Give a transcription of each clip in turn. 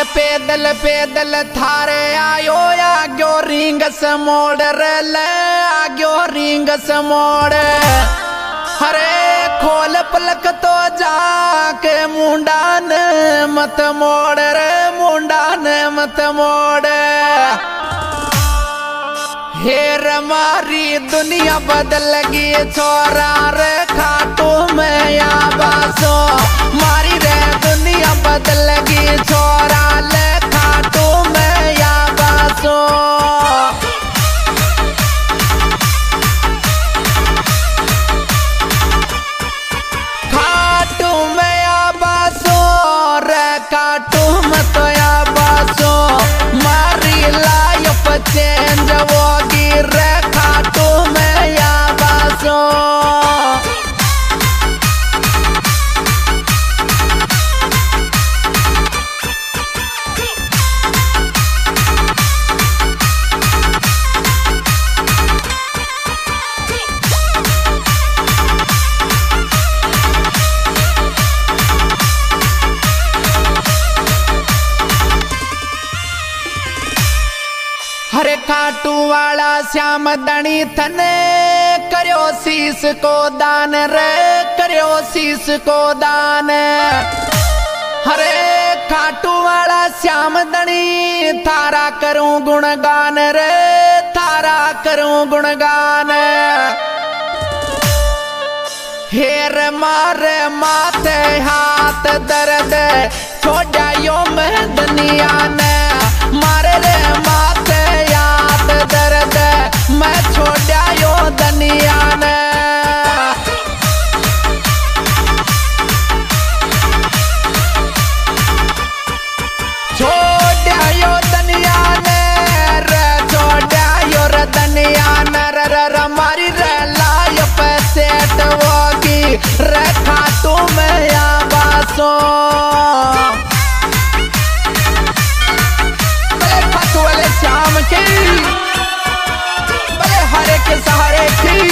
पैदल पैदल थारे आयो आग्यो रिंग से मोड़ रे आग्यो रिंग से मोड़। हरे खोल पलक तो जाके मुंडान मत मोड़ रे मुंडान मत मोड़। हेर मारी दुनिया बदल गई छोरा रे खाटू में या बासो मारी रे दुनिया बदल गई छोरा ले खाटू में या बासो। खाटू में या बासो रे खाटू में तो या बासो मारी लाइफ चेंज होगी रे खाटू में या बासो। हरे खाटू वाला श्याम दणी थने करो शीस को दान रे करो शीस को दान। हरे खाटू वाला श्याम दणी थारा करूं गुणगान रे थारा करूं गुणगान। हेर मारे माथे हाथ दर्द छोड़ा यो में दुनिया ने मारे रे माथे याद दर्द मैं छोड़ा यो दुनिया ने। छोड़ा यो दुनिया ने रे छोड़ा यो रे दुनिया ने रे मारी रे लाइफ सेट होगी रे खाटू में या बासो। श्याम की बड़े हरे के सहारे की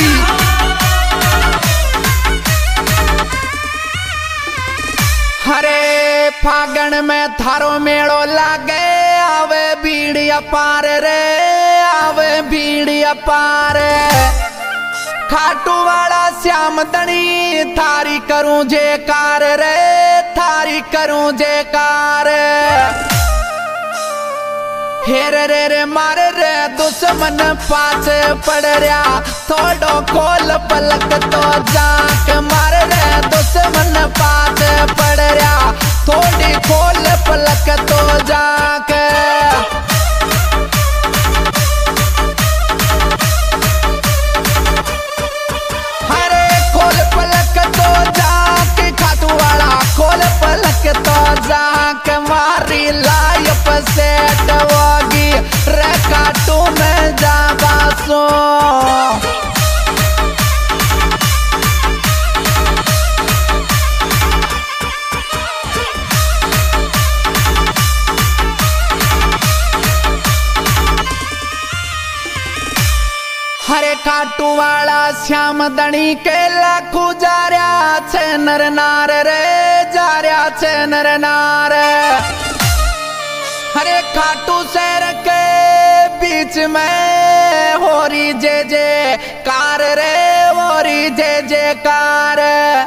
हरे फागण में थारो मेड़ो लागे आवे भीड़िया पार रे आवे भीड़िया पार। खाटू वाला श्याम दणी थारी करूं जयकार रे थारी करूं जयकार। हेर रे रे मारे रे दुश्मन पास पड़ रहा थोड़ो खोल पलक तो जाक मारे रे दुश्मन पास पड़ रहा थोड़ी खोल पलक तो जाक। हरे खोल पलक तो जाक खाटू वाला खोल पलक तो जाक मारी लाइफ सेट होगी रे खाटू में जा बासो। हरे खाटू वाला श्याम दणी के लाखू जा रहा छे नर नार रे जा रहा छे नर नार। हरे खाटू शहर के बीच में होरी जे जे कार रे होरी जे जे कार।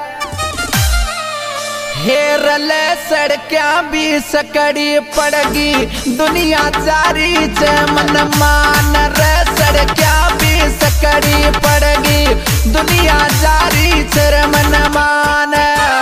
हेर ले सड़कियां भी सकड़ी पड़गी दुनिया जारी चे मन मान रे सड़कियां भी सकड़ी पड़गी दुनिया जारी चे मन मान।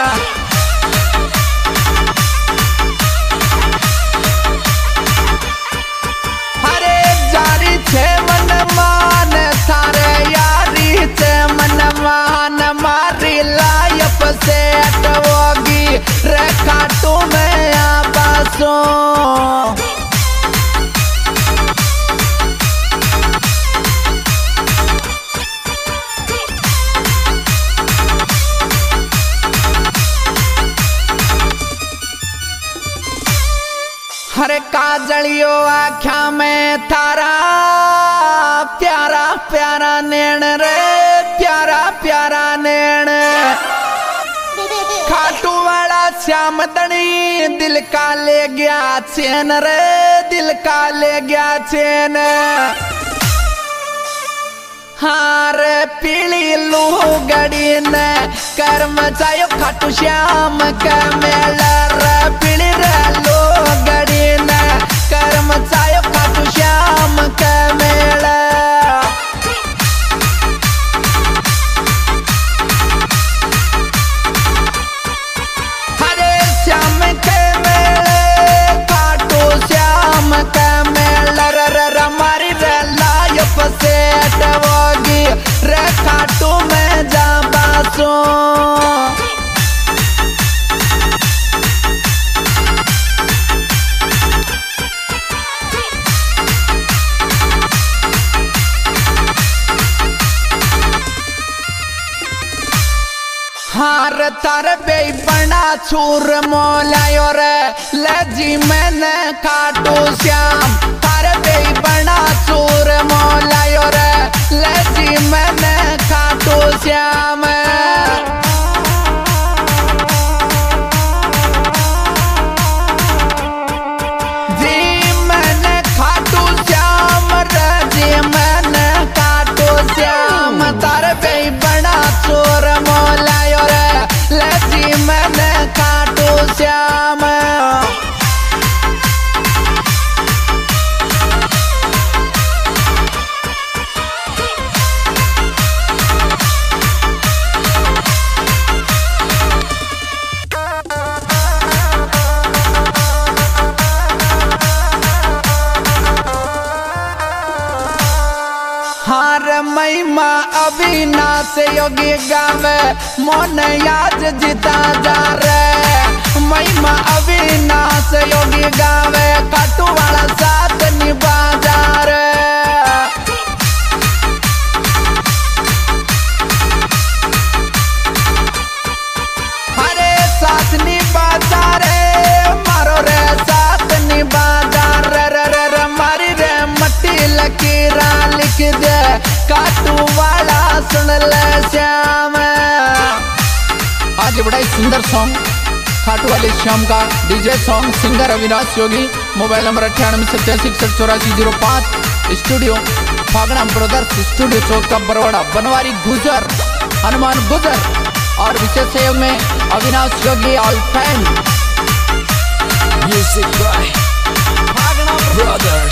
हरे जारी छे मन मान थारे यारी चे मन मान मारी लाइफ सेट होगी रे खाटू में या बासो। हरे काजलियो आख्या में थारा प्यारा प्यारा नैन रे प्यारा प्यारा नैन। खाटू वाला श्याम श्याम धनी दिल का ले गया चैन रे, दिल का ले गया चैन। हार पीली लुगड़ी ने कर्म चायो खाटू श्याम का मेला रे, पीली रे लुगड़ी ने कर्म चायो खाटू श्याम का मेला। हरे श्याम के मेले खाटू श्याम का मेला रे रे मारी रे लायप सेट होगी रे खाटू में जा बासो। हार तार बे बना छूर मोलायो रे लजी मैंने खाटू श्याम, तार बे बना छूर मोलायो रे लजी मैंने खाटू श्याम। जी मैंने खाटू श्याम रे, जी मैंने खाटू श्याम, तार बे बना छूर मोलायो लजी मैंने खाटू श्याम। हार महिमा अविनाश योगी गावे मोन याद जीता जा रे, महिमा अविनाश योगी गावे खाटू वाला साथ निभा जा रे। हरे साथ निभा जा रे, मारो रे साथ निभा जा रे रे रे मारी रे मट्टी लकीरा लिख दे खाटू वाला सुन ले श्याम। आज बड़ा ही सुंदर सॉन्ग खाटू वाले श्याम का DJ song, singer Avinash Yogi, mobile number 9887864005, studio Phagda brothers, studio चौक का बरवाड़ा, बनवारी गुजर, हनुमान गुजर और विशेष सहयोग में Avinash Yogi all fan. Music by Faghna Brothers.